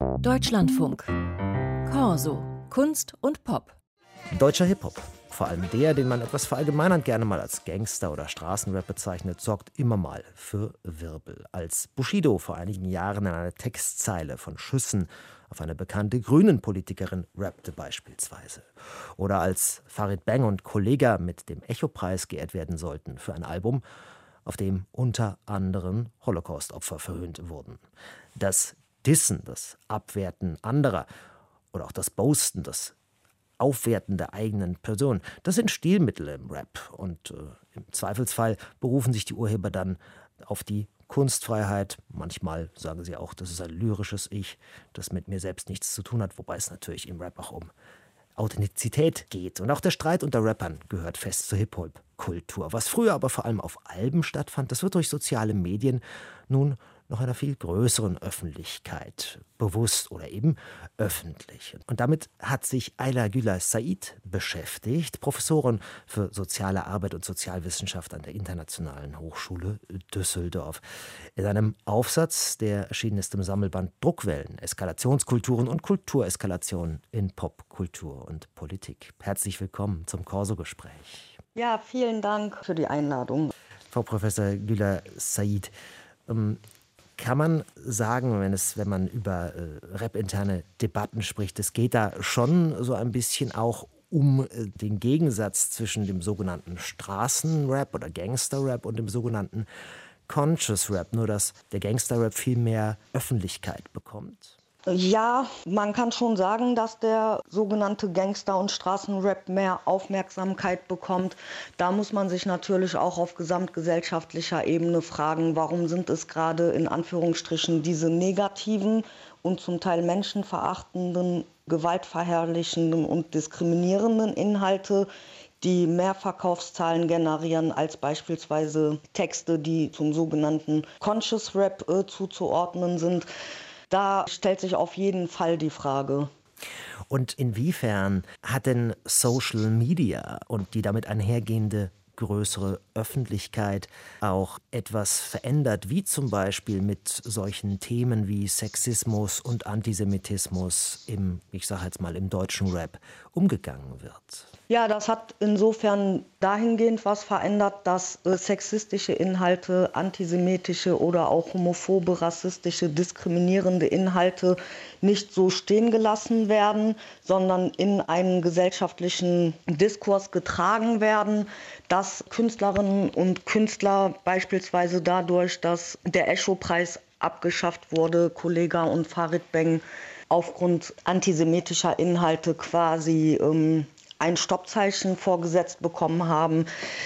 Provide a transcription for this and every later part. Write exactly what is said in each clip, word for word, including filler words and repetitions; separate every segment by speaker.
Speaker 1: Deutschlandfunk. Corso. Kunst und Pop.
Speaker 2: Deutscher Hip-Hop, vor allem der, den man etwas verallgemeinernd gerne mal als Gangster oder Straßenrap bezeichnet, sorgt immer mal für Wirbel. Als Bushido vor einigen Jahren in einer Textzeile von Schüssen auf eine bekannte Grünen-Politikerin rappte beispielsweise. Oder als Farid Bang und Kollega mit dem Echo-Preis geehrt werden sollten für ein Album, auf dem unter anderem Holocaust-Opfer verhöhnt wurden. Das Dissen, das Abwerten anderer oder auch das Boasten, das Aufwerten der eigenen Person, das sind Stilmittel im Rap. Und äh, im Zweifelsfall berufen sich die Urheber dann auf die Kunstfreiheit. Manchmal sagen sie auch, das ist ein lyrisches Ich, das mit mir selbst nichts zu tun hat, wobei es natürlich im Rap auch um Authentizität geht. Und auch der Streit unter Rappern gehört fest zur Hip-Hop-Kultur. Was früher aber vor allem auf Alben stattfand, das wird durch soziale Medien nun noch einer viel größeren Öffentlichkeit bewusst oder eben öffentlich. Und damit hat sich Ayla Güler Said beschäftigt, Professorin für soziale Arbeit und Sozialwissenschaft an der Internationalen Hochschule Düsseldorf. In einem Aufsatz, der erschienen ist im Sammelband Druckwellen, Eskalationskulturen und Kultureskalation in Popkultur und Politik. Herzlich willkommen zum Corso-Gespräch.
Speaker 3: Ja, vielen Dank für die Einladung.
Speaker 2: Frau Professor Güler Said, ähm, kann man sagen, wenn, es, wenn man über äh, Rap-interne Debatten spricht, es geht da schon so ein bisschen auch um äh, den Gegensatz zwischen dem sogenannten Straßenrap oder Gangsterrap und dem sogenannten Conscious Rap, nur dass der Gangsterrap viel mehr Öffentlichkeit bekommt?
Speaker 3: Ja, man kann schon sagen, dass der sogenannte Gangster- und Straßenrap mehr Aufmerksamkeit bekommt. Da muss man sich natürlich auch auf gesamtgesellschaftlicher Ebene fragen, warum sind es gerade in Anführungsstrichen diese negativen und zum Teil menschenverachtenden, gewaltverherrlichenden und diskriminierenden Inhalte, die mehr Verkaufszahlen generieren als beispielsweise Texte, die zum sogenannten Conscious Rap äh, zuzuordnen sind. Da stellt sich auf jeden Fall die Frage.
Speaker 2: Und inwiefern hat denn Social Media und die damit einhergehende größere Öffentlichkeit auch etwas verändert, wie zum Beispiel mit solchen Themen wie Sexismus und Antisemitismus im, ich sage jetzt mal, im deutschen Rap umgegangen wird?
Speaker 3: Ja, das hat insofern dahingehend was verändert, dass äh, sexistische Inhalte, antisemitische oder auch homophobe, rassistische, diskriminierende Inhalte nicht so stehen gelassen werden, sondern in einen gesellschaftlichen Diskurs getragen werden, dass Künstlerinnen und Künstler beispielsweise dadurch, dass der Echo-Preis abgeschafft wurde, Kollega und Farid Bang aufgrund antisemitischer Inhalte quasi ähm, ein Stoppzeichen vorgesetzt bekommen haben,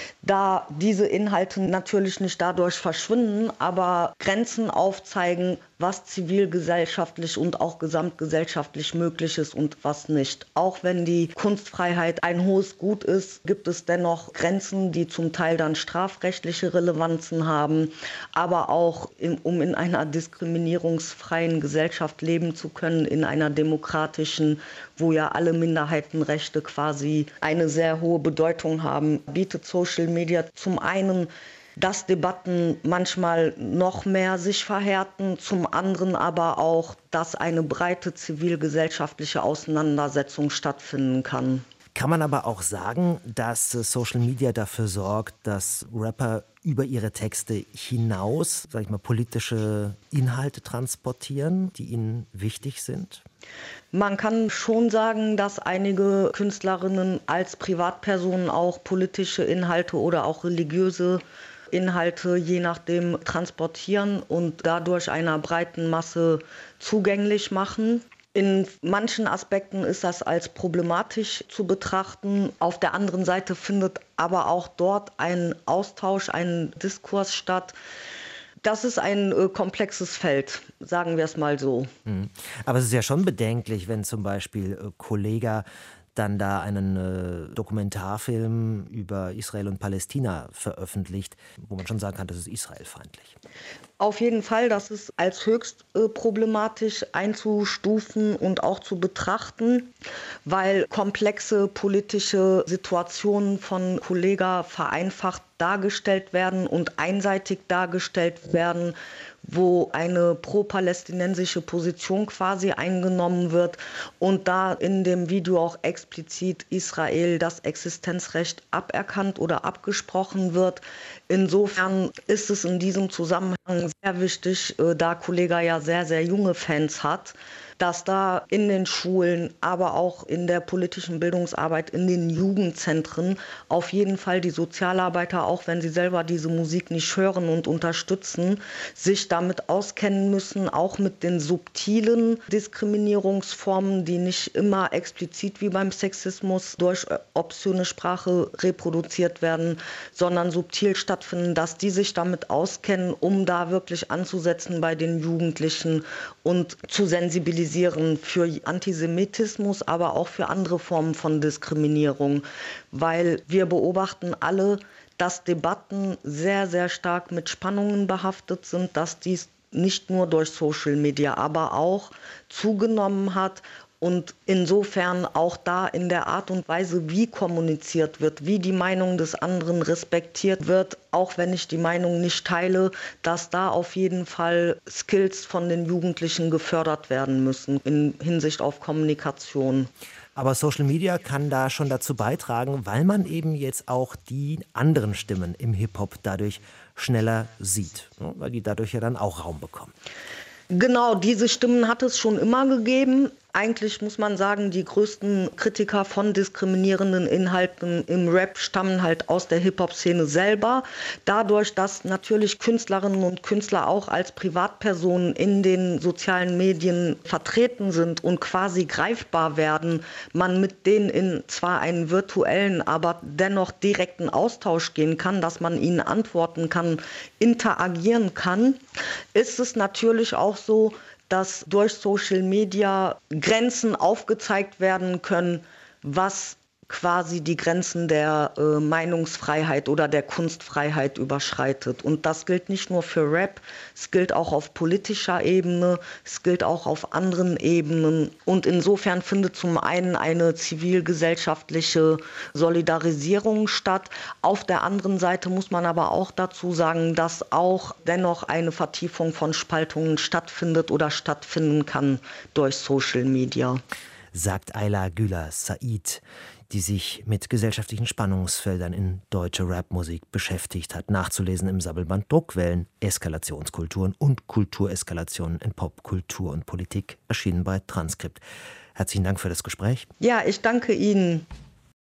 Speaker 3: da diese Inhalte natürlich nicht dadurch verschwinden, aber Grenzen aufzeigen, was zivilgesellschaftlich und auch gesamtgesellschaftlich möglich ist und was nicht. Auch wenn die Kunstfreiheit ein hohes Gut ist, gibt es dennoch Grenzen, die zum Teil dann strafrechtliche Relevanzen haben, aber auch in, um in einer diskriminierungsfreien Gesellschaft leben zu können, in einer demokratischen, wo ja alle Minderheitenrechte quasi eine sehr hohe Bedeutung haben, bietet Social Media zum einen, dass Debatten manchmal noch mehr sich verhärten, zum anderen aber auch, dass eine breite zivilgesellschaftliche Auseinandersetzung stattfinden kann.
Speaker 2: Kann man aber auch sagen, dass Social Media dafür sorgt, dass Rapper über ihre Texte hinaus, sag ich mal, politische Inhalte transportieren, die ihnen wichtig sind?
Speaker 3: Man kann schon sagen, dass einige Künstlerinnen als Privatpersonen auch politische Inhalte oder auch religiöse Inhalte je nachdem transportieren und dadurch einer breiten Masse zugänglich machen. In manchen Aspekten ist das als problematisch zu betrachten. Auf der anderen Seite findet aber auch dort ein Austausch, ein Diskurs statt. Das ist ein äh, komplexes Feld, sagen wir es mal so.
Speaker 2: Mhm. Aber es ist ja schon bedenklich, wenn zum Beispiel äh, Kollega dann da einen äh, Dokumentarfilm über Israel und Palästina veröffentlicht, wo man schon sagen kann, das ist israelfeindlich.
Speaker 3: Auf jeden Fall, das ist als höchst äh, problematisch einzustufen und auch zu betrachten, weil komplexe politische Situationen von Kollega vereinfacht dargestellt werden und einseitig dargestellt werden, wo eine pro-palästinensische Position quasi eingenommen wird und da in dem Video auch explizit Israel das Existenzrecht aberkannt oder abgesprochen wird. Insofern ist es in diesem Zusammenhang sehr wichtig, da Kollega ja sehr, sehr junge Fans hat, dass da in den Schulen, aber auch in der politischen Bildungsarbeit, in den Jugendzentren auf jeden Fall die Sozialarbeiter, auch wenn sie selber diese Musik nicht hören und unterstützen, sich damit auskennen müssen, auch mit den subtilen Diskriminierungsformen, die nicht immer explizit wie beim Sexismus durch obszöne Sprache reproduziert werden, sondern subtil stattfinden, dass die sich damit auskennen, um da wirklich anzusetzen bei den Jugendlichen und zu sensibilisieren für Antisemitismus, aber auch für andere Formen von Diskriminierung, weil wir beobachten alle, dass Debatten sehr, sehr stark mit Spannungen behaftet sind, dass dies nicht nur durch Social Media, aber auch zugenommen hat. Und insofern auch da in der Art und Weise, wie kommuniziert wird, wie die Meinung des anderen respektiert wird, auch wenn ich die Meinung nicht teile, dass da auf jeden Fall Skills von den Jugendlichen gefördert werden müssen in Hinsicht auf Kommunikation.
Speaker 2: Aber Social Media kann da schon dazu beitragen, weil man eben jetzt auch die anderen Stimmen im Hip-Hop dadurch schneller sieht, ne? Weil die dadurch ja dann auch Raum bekommen.
Speaker 3: Genau, diese Stimmen hat es schon immer gegeben. Eigentlich muss man sagen, die größten Kritiker von diskriminierenden Inhalten im Rap stammen halt aus der Hip-Hop-Szene selber. Dadurch, dass natürlich Künstlerinnen und Künstler auch als Privatpersonen in den sozialen Medien vertreten sind und quasi greifbar werden, man mit denen in zwar einen virtuellen, aber dennoch direkten Austausch gehen kann, dass man ihnen antworten kann, interagieren kann, ist es natürlich auch so, dass durch Social Media Grenzen aufgezeigt werden können, was quasi die Grenzen der äh, Meinungsfreiheit oder der Kunstfreiheit überschreitet. Und das gilt nicht nur für Rap, es gilt auch auf politischer Ebene, es gilt auch auf anderen Ebenen. Und insofern findet zum einen eine zivilgesellschaftliche Solidarisierung statt. Auf der anderen Seite muss man aber auch dazu sagen, dass auch dennoch eine Vertiefung von Spaltungen stattfindet oder stattfinden kann durch Social Media.
Speaker 2: Sagt Ayla Güler Said, die sich mit gesellschaftlichen Spannungsfeldern in deutscher Rapmusik beschäftigt hat. Nachzulesen im Sammelband Druckwellen, Eskalationskulturen und Kultureskalationen in Pop, Kultur und Politik, erschienen bei Transkript. Herzlichen Dank für das Gespräch.
Speaker 3: Ja, ich danke Ihnen.